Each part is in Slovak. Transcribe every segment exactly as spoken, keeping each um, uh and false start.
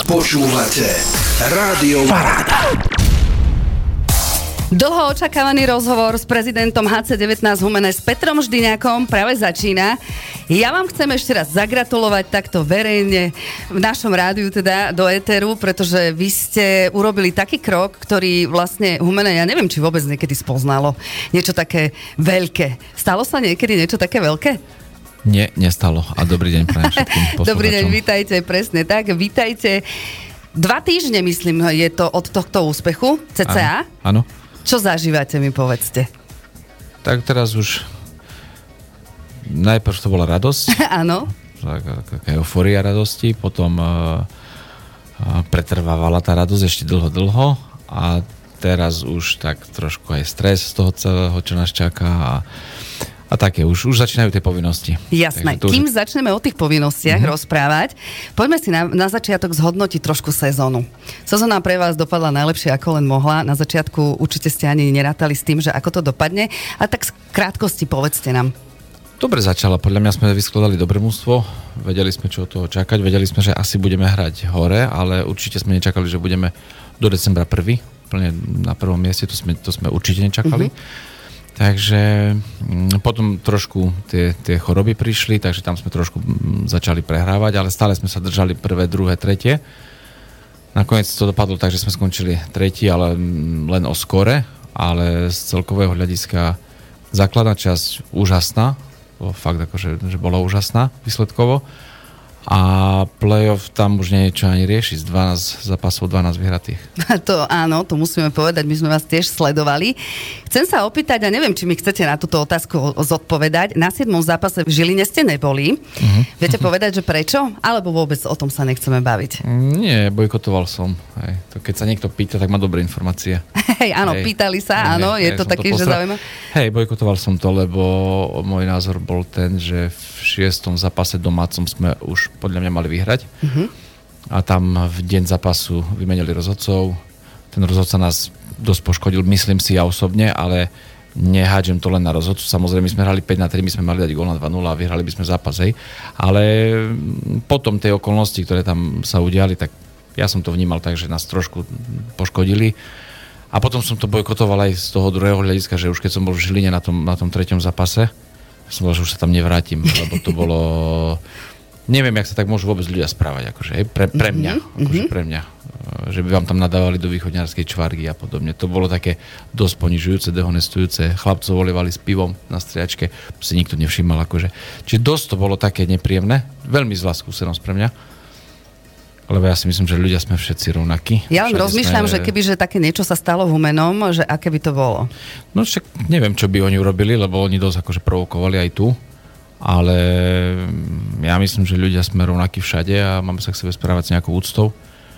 Počúvate Rádio Paráda. Dlho očakávaný rozhovor s prezidentom há cé devätnásť Humenné s Petrom Ždyňakom práve začína. Ja vám chcem ešte raz zagratulovať takto verejne v našom rádiu, teda do éteru, pretože vy ste urobili taký krok, ktorý vlastne Humenné, ja neviem, či vôbec niekedy spoznalo niečo také veľké. Stalo sa niekedy niečo také veľké? Nie, nestalo. A dobrý deň pre všetkým poslucháčom. Dobrý deň, vítajte, presne tak, vítajte. Dva týždne, myslím, je to od tohto úspechu, cca. Áno. Čo zažívate, mi povedzte? Tak teraz už najprv to bola radosť. Áno. Taká eufória radosti, potom uh, pretrvávala tá radosť ešte dlho, dlho a teraz už tak trošku aj stres z toho celého, čo nás čaká a A také, už, už začínajú tie povinnosti. Jasné. Kým už... začneme o tých povinnostiach mm-hmm. rozprávať, poďme si na, na začiatok zhodnotiť trošku sezónu. Sezóna pre vás dopadla najlepšie, ako len mohla. Na začiatku určite ste ani nerátali s tým, že ako to dopadne. A tak z krátkosti povedzte nám. Dobre začala. Podľa mňa sme vyskladali dobré mužstvo. Vedeli sme, čo od toho čakať. Vedeli sme, že asi budeme hrať hore, ale určite sme nečakali, že budeme do decembra prvý. Plne na prvom mieste. To sme, to sme určite nečakali. Mm-hmm. Takže potom trošku tie, tie choroby prišli, takže tam sme trošku začali prehrávať, ale stále sme sa držali prvé, druhé, tretie. Nakoniec to dopadlo tak, že sme skončili tretí, ale len o skore, ale z celkového hľadiska základná časť úžasná, fakt akože, že bola úžasná výsledkovo. A playoff tam už nie je čo ani riešiť. Z dvanásť zápasov, dvanásť vyhratých. To áno, to musíme povedať, my sme vás tiež sledovali. Chcem sa opýtať, a neviem, či mi chcete na túto otázku zodpovedať. Na siedmom zápase v Žiline ste neboli. Uh-huh. Viete povedať, že prečo? Alebo vôbec o tom sa nechceme baviť? Nie, bojkotoval som. Hej. To keď sa niekto pýta, tak má dobré informácie. Hej, áno, hej. Pýtali sa, hej, áno, hej, je to taký, to že zaujímavé. Hej, bojkotoval som to, lebo môj názor bol ten, že v šiestom zápase domácom sme už podľa mňa mali vyhrať. Uh-huh. A tam v deň zápasu vymenili rozhodcov. Ten rozhodca nás dosť poškodil, myslím si ja osobne, ale nehádžem to len na rozhodcu. Samozrejme, my sme hrali päť na tri, my sme mali dať gól na dva nula a vyhrali by sme zápas, hej. Ale potom tie okolnosti, ktoré tam sa udiali, tak ja som to vnímal tak, že nás trošku poškodili. A potom som to bojkotoval aj z toho druhého hľadiska, že už keď som bol v Žiline na tom, na tom treťom zápase, som bol, že už sa tam nevrátim, lebo to bolo... Neviem, jak sa tak môžu vôbec ľudia správať, akože, pre, pre mňa, mm-hmm. akože pre mňa, že by vám tam nadávali do východňarskej čvargy a podobne. To bolo také dosť ponižujúce, dehonestujúce. Chlapcov volevali s pivom na striačke, si nikto nevšímal, akože. Čiže dosť to bolo také nepríjemné, veľmi zlá skúsenosť pre mňa. Lebo ja si myslím, že ľudia sme všetci rovnakí. Ja len rozmýšľam, sme... že keby že také niečo sa stalo Humennom, že aké by to bolo? No však neviem, čo by oni urobili, lebo oni dosť akože provokovali aj tu. Ale ja myslím, že ľudia sme rovnakí všade a máme sa k sebe správať s nejakou úctou.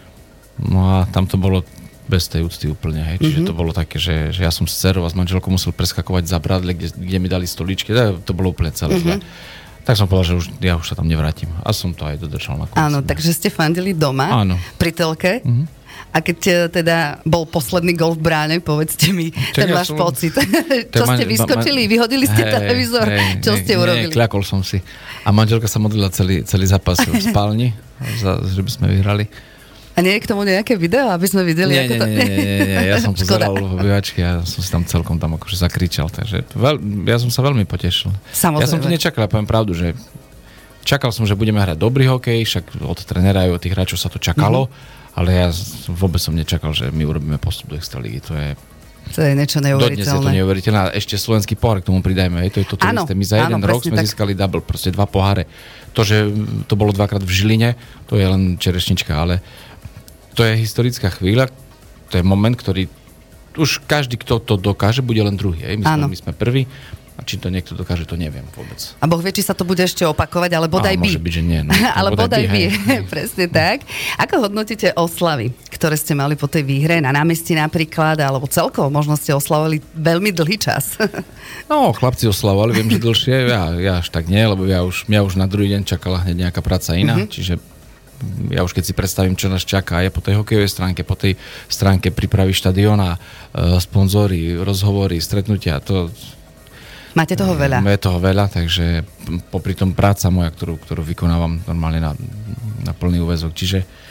No a tam to bolo bez tej úcty úplne, hej. Čiže mm-hmm. to bolo také, že, že ja som s dcerou a s manželkou musel preskakovať za bradle, kde, kde mi dali stoličky. To bolo úplne celé zle. Mm-hmm. Tak som povedal, že už, ja už sa tam nevrátim. A som to aj dodržal na konci. Áno, takže ste fandili doma, áno. Pri telke. Mm-hmm. A keď teda bol posledný gól v bráne, povedzte mi Čak ten ja váš som... pocit. Čo ste vyskočili? Ma... Vyhodili ste hey, televízor? Hey, Čo hey, ste urobili? Nie, kľakol som si. A manželka sa modlila celý, celý zápas v spálni, za, že by sme vyhrali. A nie je k tomu nejaké video, aby sme videli, nie, ako nie, to... Nie, nie, nie, nie. Ja som pozeral v obývačke a som si tam celkom tam akože zakričal. Takže veľ, ja som sa veľmi potešil. Samozrejme. Ja som to nečakal, ja poviem pravdu, že čakal som, že budeme hrať dobrý hokej, však od trénera aj od tých hráčov sa to čakalo. Mm-hmm. Ale ja vôbec som nečakal, že my urobíme postup do extraligy. To je... To je niečo neuveriteľné. Dodnes je to neuveriteľné. A ešte slovenský pohár k tomu pridajme. Hej. To je toto áno, isté. My za jeden rok sme tak získali double. Proste dva poháre. To, že to bolo dvakrát v Žiline, to je len čerešnička. Ale to je historická chvíľa. To je moment, ktorý už každý, kto to dokáže, bude len druhý. Hej. My, sme, my sme prví. A či to niekto dokáže, to neviem vôbec. A Boh vie, či sa to bude ešte opakovať, ale bodaj by. Môže byť, že nie. No. Ale bodaj, bodaj by, by. Presne tak. Ako hodnotíte oslavy, ktoré ste mali po tej výhre na námestí napríklad, alebo celkovo možno ste oslavovali veľmi dlhý čas? No, chlapci oslavovali, viem, že dlhšie. Ja, ja až tak nie, lebo ja už, mňa už na druhý deň čakala hneď nejaká práca iná, uh-huh. čiže ja už keď si predstavím, čo nás čaká aj po tej hokejovej stránke, po tej stránke prípravy štadióna, sponzory, rozhovory, stretnutia, to... Máte toho veľa. Je toho veľa, takže popri tom práca moja, ktorú, ktorú vykonávam normálne na, na plný úväzok. Čiže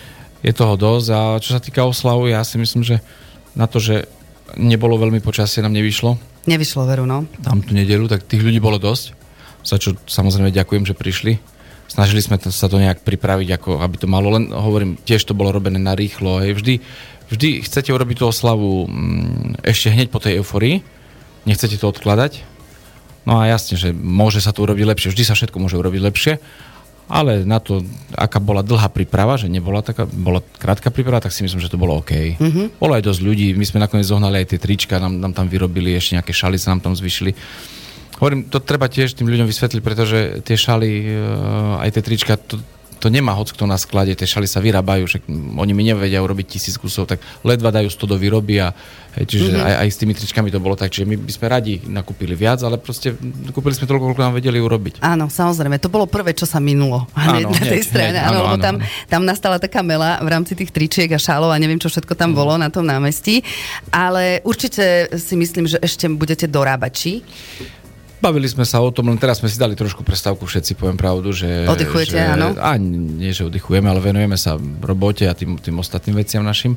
je toho dosť. A čo sa týka oslavu, ja si myslím, že na to, že nebolo veľmi počasie, nám nevyšlo. Nevyšlo, veru, no. Tam tú nedeľu, tak tých ľudí bolo dosť. Za čo samozrejme ďakujem, že prišli. Snažili sme sa to nejak pripraviť, ako aby to malo, len hovorím, tiež to bolo robené na rýchlo. Hej. Vždy, vždy chcete urobiť tú oslavu mm, ešte hneď po tej euforii, nechcete to odkladať. No a jasne, že môže sa to urobiť lepšie, vždy sa všetko môže urobiť lepšie, ale na to, aká bola dlhá príprava, že nebola taká, bola krátka príprava, tak si myslím, že to bolo OK. Mm-hmm. Bolo aj dosť ľudí, my sme nakoniec zohnali aj tie trička, nám, nám tam vyrobili, ešte nejaké šaly sa nám tam zvyšili. Hovorím, to treba tiež tým ľuďom vysvetliť, pretože tie šaly, aj tie trička, to, to nemá hoc kto na sklade, tie šaly sa vyrábajú, však oni mi nevedia urobiť tisíc kusov, tak ledva dajú sto do výroby a čiže mm-hmm. aj, aj s tými tričkami to bolo tak, čiže my by sme radi nakúpili viac, ale proste kúpili sme toľko, koľko nám vedeli urobiť. Áno, samozrejme, to bolo prvé, čo sa minulo áno, na tej hneď, strane, hneď, áno, áno, lebo tam, tam nastala taká mela v rámci tých tričiek a šálov a neviem, čo všetko tam mm. bolo na tom námestí, ale určite si myslím, že ešte budete dorábať, či? Bavili sme sa o tom, len teraz sme si dali trošku prestávku, všetci poviem pravdu, že... Oddychujete, že, áno? A nie, že oddychujeme, ale venujeme sa robote a tým, tým ostatným veciam našim.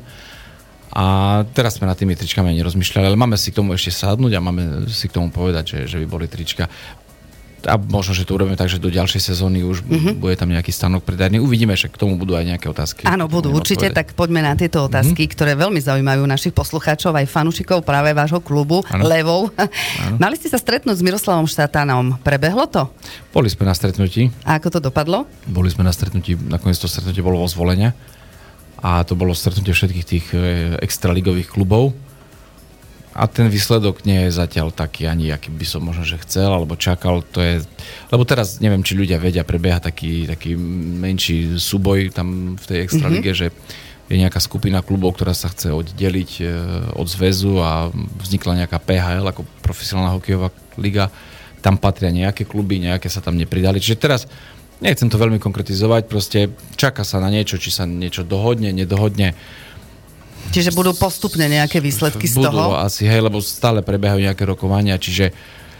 A teraz sme nad tými tričkami ani rozmýšľali, ale máme si k tomu ešte sadnúť a máme si k tomu povedať, že, že by boli trička. A možno, že to urobíme tak, že do ďalšej sezóny už mm-hmm. bude tam nejaký stanok predajný. Uvidíme, že k tomu budú aj nejaké otázky. Áno, budú určite, odpovedať. Tak poďme na tieto otázky, mm-hmm. ktoré veľmi zaujímajú našich poslucháčov, aj fanúšikov práve vášho klubu, ano. Levov. Ano. Mali ste sa stretnúť s Miroslavom Štátanom. Prebehlo to? Boli sme na stretnutí. A ako to dopadlo? Boli sme na stretnutí, nakoniec to stretnutie bolo vo Zvolene. A to bolo stretnutie všetkých tých extraligových klubov. A ten výsledok nie je zatiaľ taký ani, aký by som možno, že chcel, alebo čakal. To je, lebo teraz neviem, či ľudia vedia, prebieha taký, taký menší súboj tam v tej extralige, mm-hmm. že je nejaká skupina klubov, ktorá sa chce oddeliť od zväzu a vznikla nejaká pé há el ako profesionálna hokejová liga. Tam patria nejaké kluby, nejaké sa tam nepridali. Čiže teraz nechcem to veľmi konkretizovať, proste čaká sa na niečo, či sa niečo dohodne, nedohodne. Čiže budú postupne nejaké výsledky z budú toho? Budú asi, hej, lebo stále prebiehajú nejaké rokovania, čiže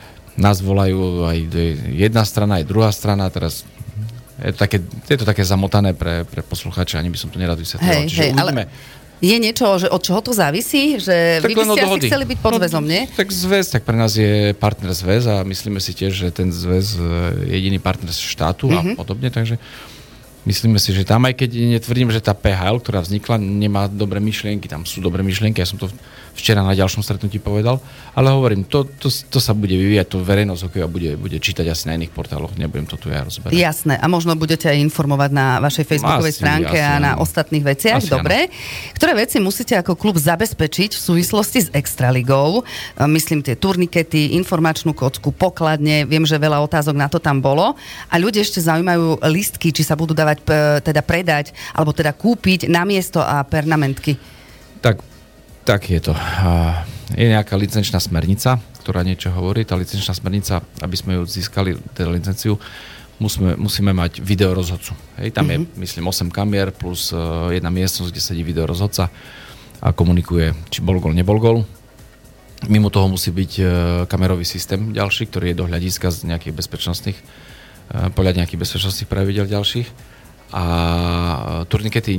nás volajú aj jedna strana, aj druhá strana, teraz je to také, je to také zamotané pre, pre poslucháča, ani by som to nerad vysvetlil. Hej, čiže hej, uvidíme. Ale je niečo, že od čoho to závisí? Že tak vy by ste asi chceli byť pod zväzom, nie? Tak zväz, tak pre nás je partner zväz a myslíme si tiež, že ten zväz je jediný partner štátu mm-hmm. a podobne, takže myslíme si, že tam, aj keď netvrdím, že tá pé há el, ktorá vznikla, nemá dobré myšlienky, tam sú dobré myšlienky, ja som to včera na ďalšom stretnutí povedal, ale hovorím, to, to, to sa bude vyvíjať, to verejnosť hokejová bude, bude čítať asi na iných portáloch, nebudem to tu ja rozberať. Jasné, a možno budete aj informovať na vašej facebookovej asi, stránke asi, a na áno. ostatných veciach, asi, dobre. Áno. Ktoré veci musíte ako klub zabezpečiť v súvislosti s Extraligou? Myslím tie turnikety, informačnú kocku, pokladne, viem, že veľa otázok na to tam bolo a ľudia ešte zaujímajú listky, či sa budú dávať, teda predať, alebo teda kúpiť na miesto a pernamentky. Tak Tak je to. Je nejaká licenčná smernica, ktorá niečo hovorí. Tá licenčná smernica, aby sme ju získali, teda licenciu, musíme, musíme mať videorozhodcu. Hej, tam mm-hmm. je, myslím, osem kamier plus uh, jedna miestnosť, kde sedí videorozhodca a komunikuje, či bol gól, nebol gól. Mimo toho musí byť uh, kamerový systém ďalší, ktorý je do hľadiska z nejakých bezpečnostných, uh, podľa nejakých bezpečnostných pravidel ďalších. A turnikety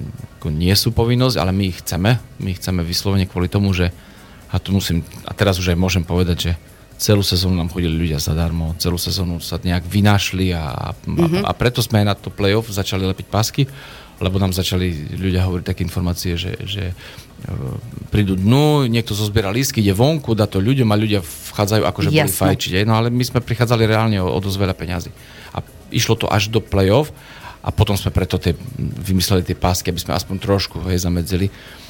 nie sú povinnosť, ale my ich chceme. My ich chceme vyslovene kvôli tomu, že a tu musím, a teraz už aj môžem povedať, že celú sezónu nám chodili ľudia zadarmo, celú sezónu sa nejak vynášli a, mm-hmm. a, a preto sme aj na to play-off začali lepiť pásky, lebo nám začali ľudia hovoriť také informácie, že, že prídu dnu, niekto zozbiera lístky, ide vonku, dá to ľuďom a ľudia vchádzajú akože boli fajčiť. No ale my sme prichádzali reálne o, o dosť veľa peňazí. A išlo to až do play-off. A potom sme preto tie, vymysleli tie pásky, aby sme aspoň trošku hej, zamedzili.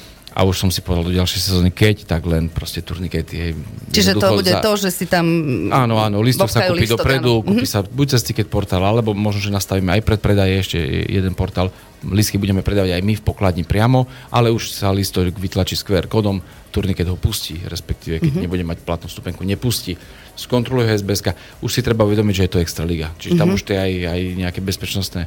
A už som si povedal do ďalšej sezóny, keď, tak len proste turnikety. Hej, čiže to bude za... to, že si tam... Áno, áno, listok sa kúpi listok, dopredu, áno. Kúpi sa buď cez ticket portál, alebo možno, že nastavíme aj predpredaje, ešte jeden portál. Listky budeme predávať aj my v pokladni priamo, ale už sa listok vytlačí s kú er kódom, turniket ho pustí, respektíve keď mm-hmm. nebude mať platnú stupenku, nepustí. Skontroluje ho es bé eska. Už si treba uvedomiť, že je to Extraliga. Čiže mm-hmm. tam už tie aj, aj nejaké bezpečnostné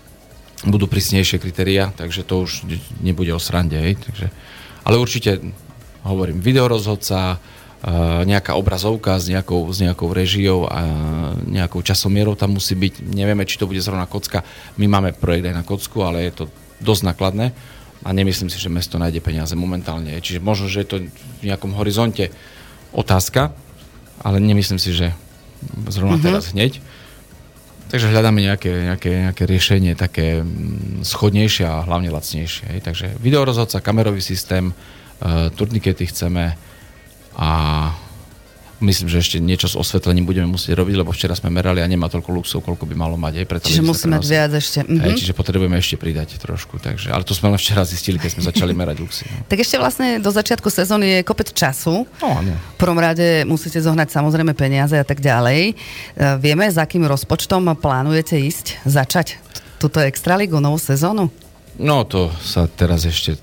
budú prísnejšie kritériá, takže to už nebude o srande, hej. Takže, ale určite, hovorím, videorozhodca, nejaká obrazovka s nejakou, s nejakou režiou a nejakou časomierou tam musí byť. Nevieme, či to bude zrovna kocka. My máme projekt aj na kocku, ale je to dosť nákladné a nemyslím si, že mesto nájde peniaze momentálne. Čiže možno, že je to v nejakom horizonte otázka, ale nemyslím si, že zrovna mm-hmm. teraz hneď. Takže hľadáme nejaké, nejaké, nejaké riešenie také schodnejšie a hlavne lacnejšie. Hej. Takže videorozhodca, kamerový systém, uh, turnikety chceme a myslím, že ešte niečo s osvetlením budeme musieť robiť, lebo včera sme merali a nemá toľko luxov, koľko by malo mať. Hej, čiže musíme mať viac ešte. Mhm. Hej, čiže potrebujeme ešte pridať trošku. Takže, ale to sme len včera zistili, keď sme začali merať luxy. No. Tak ešte vlastne do začiatku sezóny je kopec času. No, áno. V prvom rade musíte zohnať samozrejme peniaze a tak ďalej. Vieme, s akým rozpočtom plánujete ísť, začať túto extraligu, novú sezónu? No, to sa teraz ešte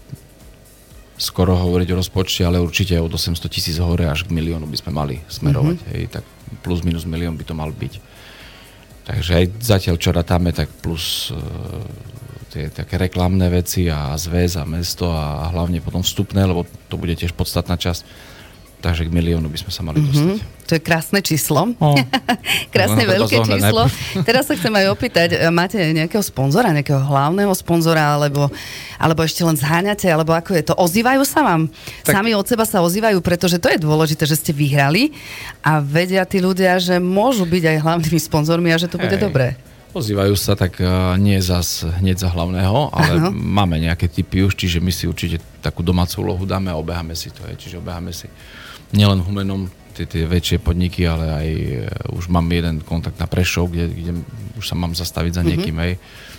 skoro hovoriť o rozpočte, ale určite od osemsto tisíc hore až k miliónu by sme mali smerovať. Mm-hmm. Hej, tak plus minus milión by to mal byť. Takže aj zatiaľ, čo ratáme, tak plus uh, tie také reklamné veci a zväz a mesto a, a hlavne potom vstupné, lebo to bude tiež podstatná časť. Takže k miliónu by sme sa mali dostať. Mm-hmm. To je krásne číslo. Oh. Krásne no, veľké číslo. Najprv. Teraz sa chcem aj opýtať, máte nejakého sponzora, nejakého hlavného sponzora, alebo, alebo ešte len zháňate, alebo ako je to? Ozývajú sa vám? Tak... Sami od seba sa ozývajú, pretože to je dôležité, že ste vyhrali a vedia tí ľudia, že môžu byť aj hlavnými sponzormi a že to bude Hej. dobré. Ozývajú sa, tak uh, nie zas hneď za hlavného, ale Aha. máme nejaké typy už, čiže my si určite takú domácu úlohu dáme a obeháme si to. Hej. Čiže obeháme si nielen v Humennom tie, tie väčšie podniky, ale aj uh, už mám jeden kontakt na Prešov, kde, kde už sa mám zastaviť za niekým. Mm-hmm. Hej.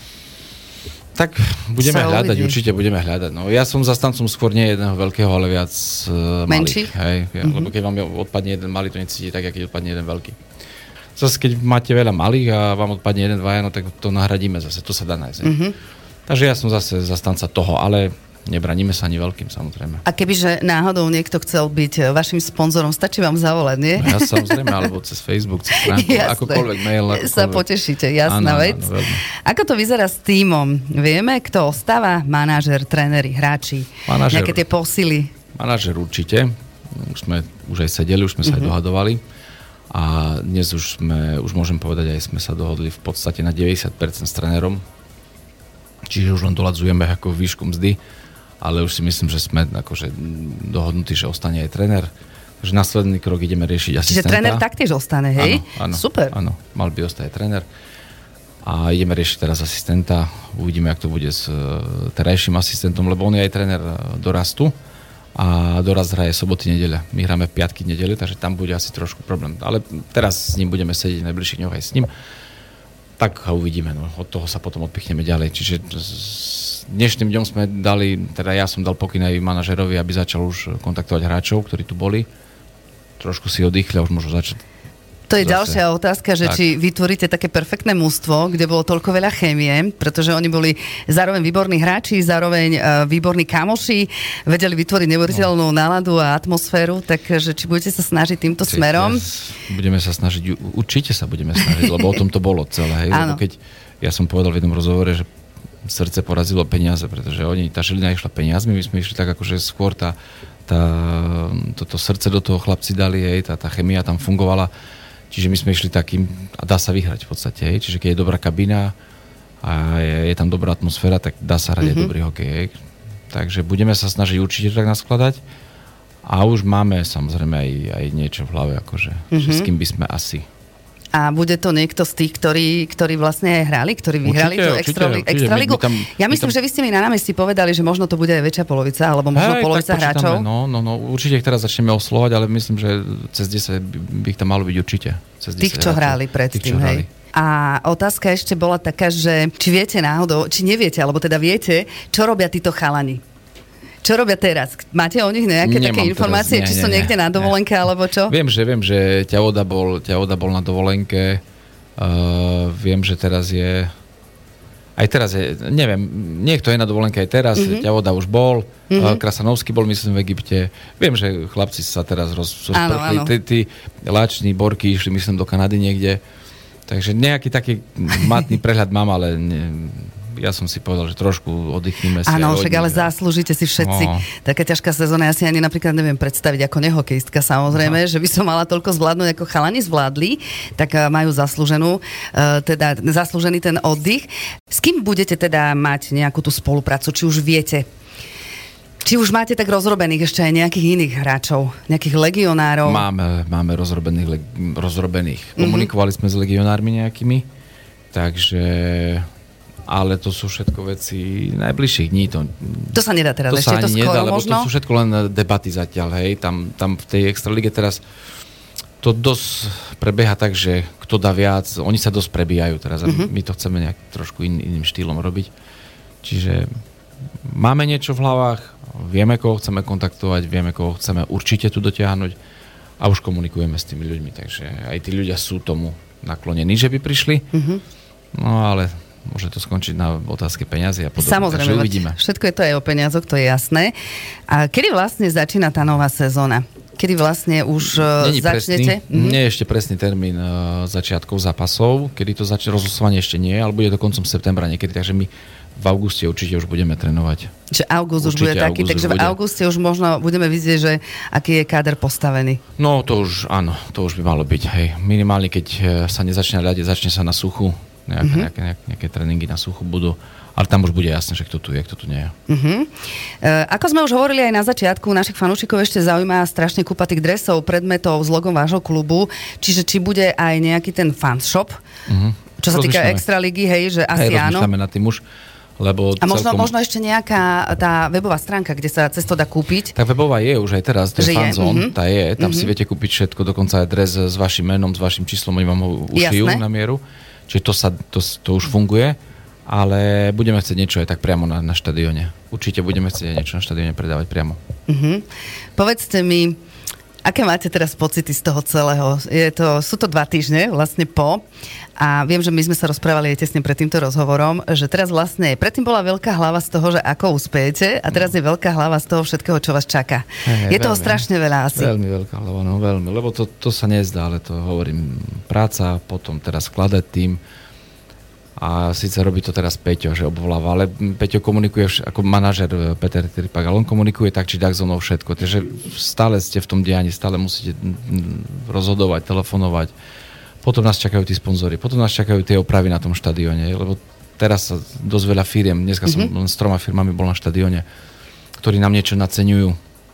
Tak budeme sa hľadať, uvidí. určite budeme hľadať. No, ja som zastancom skôr nie jedného veľkého, ale viac uh, malých. Hej. Mm-hmm. Lebo keď vám odpadne jeden malý, to necítite tak, keď odpadne jeden veľký. Zase keď máte veľa malých a vám odpadne jeden, dvaja, no tak to nahradíme zase, to sa dá nájsť. Mm-hmm. Takže ja som zase zastanca toho, ale nebraníme sa ani veľkým, samozrejme. A kebyže náhodou niekto chcel byť vašim sponzorom, stačí vám zavolať, nie? No ja samozrejme, alebo cez Facebook, cez stránku, akokoľvek mail. Akokoľvek. Sa potešíte, jasná áno, vec. Áno, Ako to vyzerá s tímom? Vieme, kto ostáva? Manažer, tréneri, hráči, manažer, nejaké tie posily? Manažer určite. Už sme už aj sedeli, už sme sa mm-hmm. aj dohadovali. A dnes už sme, už môžem povedať, aj sme sa dohodli v podstate na deväťdesiat percent s trénerom. Čiže už len doladzujeme ako výšku mzdy, ale už si myslím, že sme akože dohodnutí, že ostane aj tréner. Takže následný krok ideme riešiť asistenta. Čiže tréner taktiež ostane, hej? Áno, áno, super. Áno, mal by ostať aj tréner. A ideme riešiť teraz asistenta. Uvidíme, jak to bude s terajším asistentom, lebo on je aj tréner dorastu. A doraz hraje soboty, nedeľa. My hráme piatky, nedeľu, takže tam bude asi trošku problém. Ale teraz s ním budeme sedieť v najbližších dňoch aj s ním. Tak ho uvidíme, no. Od toho sa potom odpichneme ďalej. Čiže s dnešným dňom sme dali, teda ja som dal pokyn aj manažerovi, aby začal už kontaktovať hráčov, ktorí tu boli. Trošku si oddychli a už môžu začať. To je zase ďalšia otázka, že tak. Či vytvoríte také perfektné mužstvo, kde bolo toľko veľa chémie, pretože oni boli zároveň výborní hráči, zároveň uh, výborní kamoši, vedeli vytvoriť neuveriteľnú no. náladu a atmosféru, takže či budete sa snažiť týmto Čiže smerom? Budeme sa snažiť, určite sa budeme snažiť, lebo o tom to bolo celé. Hej? Lebo keď ja som povedal v jednom rozhovore, že srdce porazilo peniaze, pretože oni, tá Žilina išla peniazmi, my sme išli tak akože skôr tá, tá, toto srdce do toho chlapci dali, hej, tá, tá chemia tam fungovala. Čiže my sme išli takým, a dá sa vyhrať v podstate, hej. Čiže keď je dobrá kabína a je, je tam dobrá atmosféra, tak dá sa hrať mm-hmm. aj dobrý hokej, hej. Takže budeme sa snažiť určite tak naskladať a už máme samozrejme aj, aj niečo v hlave, akože, mm-hmm. že s kým by sme asi. A bude to niekto z tých, ktorí, ktorí vlastne aj hrali, ktorí vyhrali tú extraligu? Ja myslím, tam... že vy ste mi na námestí povedali, že možno to bude aj väčšia polovica, alebo možno Hej, polovica hráčov. No, no, no, určite ich teraz začneme oslovať, ale myslím, že cez desať by ich tam malo byť určite. Cez tých, čo hrali predtým, hej. A otázka ešte bola taká, že či viete náhodou, či neviete, alebo teda viete, čo robia títo chalani? Čo robia teraz? Máte o nich nejaké Nemám také informácie, teraz, nie, či sú nie, niekde nie, na dovolenke, nie. alebo čo? Viem, že viem, že Ťaoda bol, Ťaoda bol na dovolenke. Uh, viem, že teraz je... Aj teraz je... Neviem, niekto je na dovolenke aj teraz. Mm-hmm. Ťaoda už bol. Mm-hmm. Uh, Krasanovský bol, myslím, v Egypte. Viem, že chlapci sa teraz rozprchli. Tí, tí Láční, Borky išli, myslím, do Kanady niekde. Takže nejaký taký matný prehľad mám, ale... Ne, ja som si povedal, že trošku oddychneme si. Áno, však ale zaslúžite si všetci. No. Taká ťažká sezóna, ja si ani napríklad neviem predstaviť ako nehokejistka, samozrejme, no. že by som mala toľko zvládnuť, ako chalani zvládli, tak majú zaslúženú, teda zaslúžený ten oddych. S kým budete teda mať nejakú tú spoluprácu? Či už viete? Či už máte tak rozrobených ešte aj nejakých iných hráčov, nejakých legionárov? Máme, máme rozrobených. Le, rozrobených. Mm-hmm. Komunikovali sme s legionármi nejakými, takže... Ale to sú všetko veci najbližších dní. To, to sa nedá teraz, to ešte to skoro nedá, lebo možno? To sú všetko len debaty zatiaľ, hej. Tam, tam v tej extralíge teraz to dosť prebieha tak, že kto dá viac, oni sa dosť prebíjajú teraz. Mm-hmm. My to chceme nejak trošku in, iným štýlom robiť. Čiže máme niečo v hlavách, vieme, koho chceme kontaktovať, vieme, koho chceme určite tu dotiahnuť a už komunikujeme s tými ľuďmi, takže aj tí ľudia sú tomu naklonení, že by prišli. Mm-hmm. No ale môže to skončiť na otázke peniazy a podobne. Samozrejme, takže uvidíme. Všetko je to aj o peniazoch, to je jasné. A kedy vlastne začína tá nová sezóna? Kedy vlastne už Není začnete? Presný, mm-hmm. Nie je ešte presný termín uh, začiatkov zápasov, kedy to začne, rozlosovanie ešte nie, ale bude to koncom septembra niekedy, takže my v auguste určite už budeme trénovať. Čiže august už bude taký, august takže v auguste už možno budeme vidieť, že aký je káder postavený. No to už, áno, to už by malo byť, hej. Minimálne, keď sa nezačne ľade, začne sa na suchu, nejaké, mm-hmm. nejaké, nejaké, nejaké tréningy na suchu budú, ale tam už bude jasné, že kto tu je, kto tu nie je. Mm-hmm. E, ako sme už hovorili aj na začiatku, našich fanúšikov ešte zaujíma strašne kúpa tých dresov, predmetov s logom vášho klubu, čiže či bude aj nejaký ten fanshop, mm-hmm. čo sa týka extraligy, hej, že asi hej, áno. Rozmýšľame nad tým už. Lebo a možno, celkom... možno ešte nejaká tá webová stránka, kde sa cez to dá kúpiť? Tá webová je už aj teraz, to je fanzone, mm-hmm. tá je, tam mm-hmm. si viete kúpiť všetko, dokonca aj dres s vašim menom, s vašim číslom, oni vám ho ušijú na mieru, čiže to, sa, to, to už funguje, ale budeme chcieť niečo aj tak priamo na, na štadióne. Určite budeme chcieť niečo na štadióne predávať priamo. Mm-hmm. Povedzte mi, aké máte teraz pocity z toho celého? Je to, sú to dva týždne vlastne po a viem, že my sme sa rozprávali aj tesne pred týmto rozhovorom, že teraz vlastne, predtým bola veľká hlava z toho, že ako uspejete a teraz je veľká hlava z toho všetkého, čo vás čaká. Hey, je toho veľmi, strašne veľa asi. Veľmi veľká hlava, no veľmi, lebo to, to sa nezdá, ale to hovorím, práca, potom teraz skladať tým a síce robí to teraz Peťo, že obvoláva, ale Peťo komunikuje ako manažer Peter Tripak, ale on komunikuje tak, či tak so mnou všetko, takže stále ste v tom dianí, stále musíte rozhodovať, telefonovať. Potom nás čakajú tí sponzori, potom nás čakajú tie opravy na tom štadióne, lebo teraz sa dosť veľa firiem, dneska mm-hmm. som len s troma firmami bol na štadióne, ktorí nám niečo naceňujú.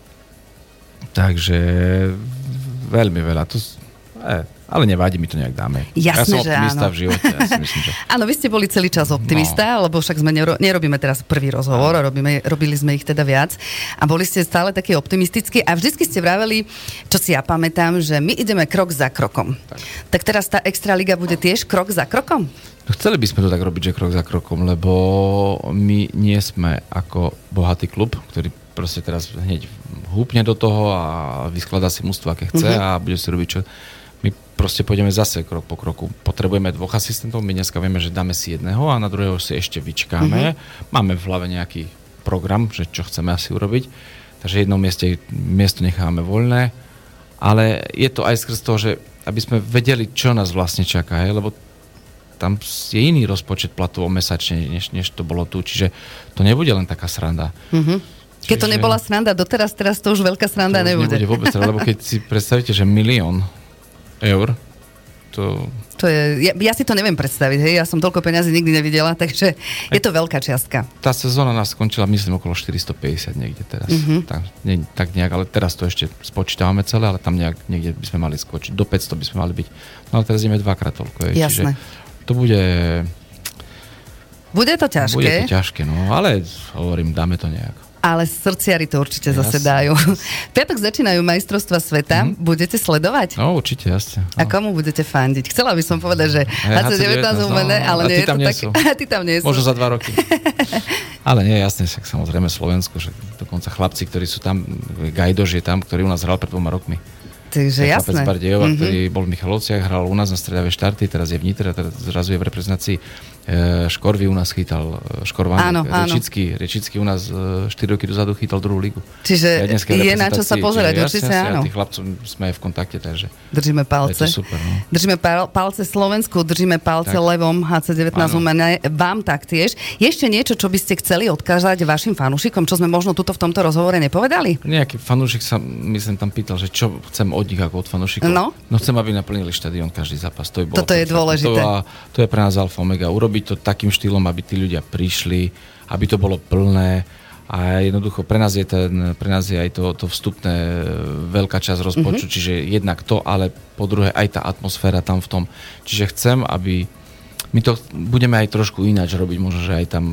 Takže veľmi veľa. To, eh, ale nevadí, my to nejak dáme. Jasné, ja som optimista v živote. Ja si myslím, že... Áno, vy ste boli celý čas optimista, no. lebo však sme nero- nerobíme teraz prvý rozhovor, robíme, robili sme ich teda viac a boli ste stále takí optimistickí a vždycky ste vraveli, čo si ja pamätám, že my ideme krok za krokom. Tak, tak teraz tá Extraliga bude tiež krok za krokom? No, chceli by sme to tak robiť, že krok za krokom, lebo my nie sme ako bohatý klub, ktorý proste teraz hneď húpne do toho a vyskladá si mužstvo, aké chce mm-hmm. a bude si robiť čo... My proste pôjdeme zase krok po kroku. Potrebujeme dvoch asistentov, my dneska vieme, že dáme si jedného a na druhého si ešte vyčkáme. Mm-hmm. Máme v hlave nejaký program, že čo chceme asi urobiť. Takže jednom mieste, miesto nechávame voľné, ale je to aj skrz toho, že aby sme vedeli, čo nás vlastne čaká, hej? Lebo tam je iný rozpočet platov mesačne, než, než to bolo tu. Čiže to nebude len taká sranda. Mm-hmm. Keď Čiže... to nebola sranda doteraz, teraz to už veľká sranda to nebude. nebude vôbec, lebo keď si predstavíte, že milión eur, to... to je, ja, ja si to neviem predstaviť, hej, ja som toľko peňazí nikdy nevidela, takže je to veľká čiastka. Tá sezóna nás skončila, myslím, okolo štyristopäťdesiat niekde teraz. Mm-hmm. Tak, nie, tak nejak, ale teraz to ešte spočítavame celé, ale tam nejak, niekde by sme mali skočiť. Do päťsto by sme mali byť. No ale teraz ideme dvakrát toľko. Je. Jasné. Čiže to bude... Bude to ťažké. Bude to ťažké, no, ale hovorím, dáme to nejak. Ale srdciari to určite jasne, zase dajú. V piatok začínajú majstrovstvá sveta. Mm. Budete sledovať? No, určite, jasne. No. A komu budete fandiť? Chcela by som povedať, že há cé devätnajst umene, no, ale nie je to tak... A ty tam nie sú. Možno za dva roky. Ale nie, jasne, však samozrejme Slovensko, že dokonca chlapci, ktorí sú tam, Gajdoš je tam, ktorý u nás hral pred dvoma rokmi. Takže jasné. Chlapec Bardejova, mm-hmm. ktorý bol v Michalovciach, hral u nás na Stredavej štarty, teraz je v Nitre, teraz zrazu je v reprezentácii. Škorvy u nás chytal, Škorvánek, Rečický, Rečický u nás štyri roky dozadu chytal druhú ligu. Čiže je na čo sa pozerať, určite áno. Ja tých chlapcov sme aj v kontakte, takže držíme palce. Je to super, no. Držíme palce Slovensku, držíme palce tak. Levom há cé devätnásť Humenné, vám taktiež. Je ešte niečo, čo by ste chceli odkázať vašim fanúšikom, čo sme možno tuto v tomto rozhovore nepovedali? Nejaký fanúšik sa, myslím, tam pýtal, že čo chcem od nich ako od fanúšikov. No, no chcem, aby naplnili štadión každý zápas. To je bolo Toto je dôležité. To, to je pre nás alfa omega. Urobiť to takým štýlom, aby tí ľudia prišli, aby to bolo plné a jednoducho pre nás je, ten, pre nás je aj to, to vstupné veľká časť rozpočtu, mm-hmm. čiže jednak to, ale po druhé aj tá atmosféra tam v tom. Čiže chcem, aby my to budeme aj trošku ináč robiť, možno, že aj tam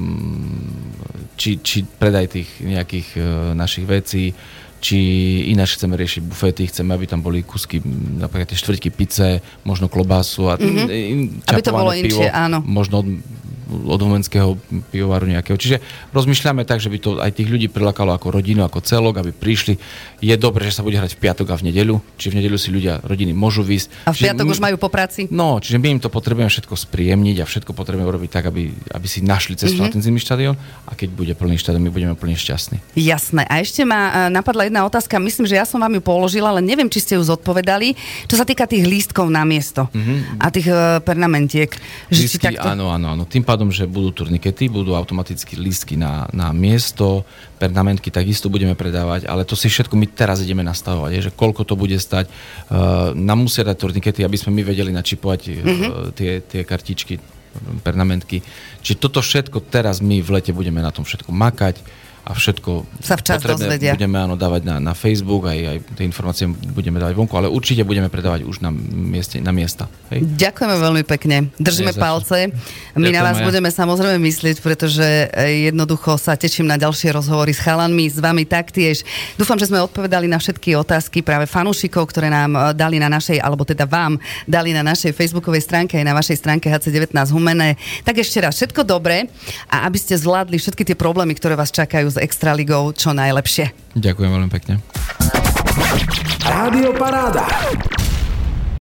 či, či predaj tých nejakých uh, našich vecí, či ináč chceme riešiť bufety, chceme, aby tam boli kusky, napríklad tie štvrťky pice, možno klobásu a mm-hmm. aby to bolo pivo, inšie, áno. Možno od, od humenského pivovaru nejakého. Čiže rozmýšľame tak, že by to aj tých ľudí prilákalo ako rodinu, ako celok, aby prišli. Je dobré, že sa bude hrať v piatok a v nedeľu, čiže v nedeľu si ľudia, rodiny môžu výsť. A v piatok my, už majú po práci? No, čiže my im to potrebujeme všetko spríjemniť a všetko potrebujeme urobiť tak, aby, aby si našli cestu mm-hmm. na ten zimný štadión a keď bude plný štadión, my budeme plne šťastní. Jasné. A ešte ma napadla jedna otázka, myslím, že ja som vám ju položila, ale neviem, či ste ju zodpovedali. Čo sa týka tých lístkov na miesto mm-hmm. a tých uh, pernamentiek. Lístky, takto... áno, áno, áno. Tým pádom, že budú turnikety, budú automaticky lístky na, na miesto, pernamentky takisto budeme predávať, ale to si všetko my teraz ideme nastavovať, je, že koľko to bude stať. Uh, nám musia dať turnikety, aby sme my vedeli načipovať mm-hmm. uh, tie, tie kartičky, pernamentky. Čiže toto všetko teraz my v lete budeme na tom všetko makať a všetko sa včas dozvedia. Budeme áno, dávať na, na Facebook, aj, aj tie informácie budeme dávať vonku, ale určite budeme predávať už na, mieste, na miesta. Hej? Ďakujeme veľmi pekne. Držíme palce. My Ďakujem na vás ja. budeme samozrejme myslieť, pretože jednoducho sa teším na ďalšie rozhovory s chalanmi, s vami taktiež. Dúfam, že sme odpovedali na všetky otázky práve fanúšikov, ktoré nám dali na našej, alebo teda vám dali na našej facebookovej stránke aj na vašej stránke há cé devätnásť Humenné. Tak ešte raz všetko dobré a aby ste zvládli všetky tie problémy, ktoré vás čakajú s Extraligou čo najlepšie. Ďakujem veľmi pekne. Rádio Paráda.